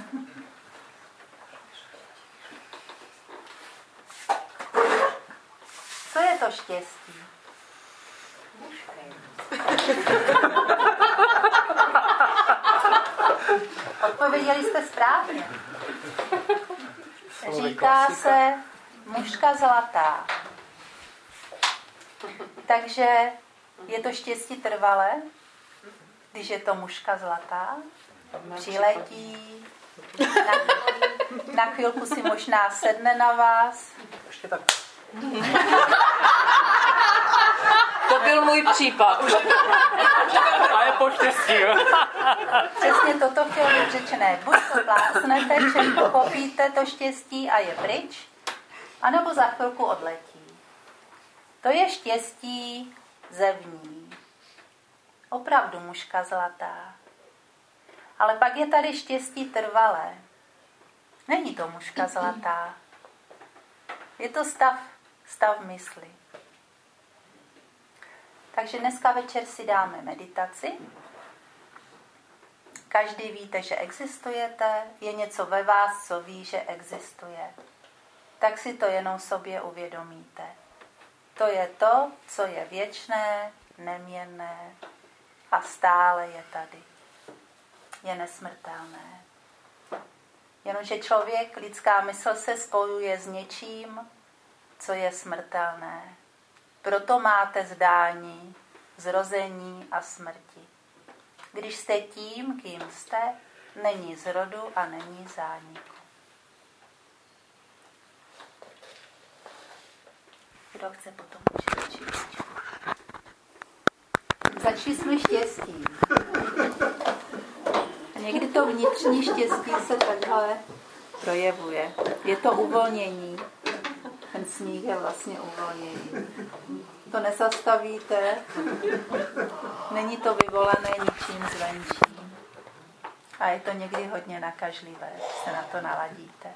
Co je to štěstí? Odpověděli jste správně. Říká se mužka zlatá. Takže je to štěstí trvalé, když je to mužka zlatá, přiletí, na chvilku si možná sedne na vás. Ještě tak. To byl můj případ. A je po štěstí. Přesně toto chtěl být řečené. Buď to plásnete, že pochopíte to štěstí a je pryč, anebo za chvilku odletí. To je štěstí zevní. Opravdu mužka zlatá. Ale pak je tady štěstí trvalé. Není to mužka zlatá. Je to stav mysli. Takže dneska večer si dáme meditaci. Každý víte, že existujete, je něco ve vás, co ví, že existuje. Tak si to jenom sobě uvědomíte. To je to, co je věčné, neměnné a stále je tady. Je nesmrtelné. Jenomže člověk, lidská mysl se spojuje s něčím, co je smrtelné. Proto máte zdání, zrození a smrti. Když jste tím, kým jste, není zrodu a není zániku. Kdo chce potom učit? Začali jsme štěstím. Někdy to vnitřní štěstí se takhle projevuje. Je to uvolnění. Ten sníh je vlastně uvolnění. To nezastavíte, není to vyvolané ničím zvenčí. A je to někdy hodně nakažlivé, když se na to naladíte.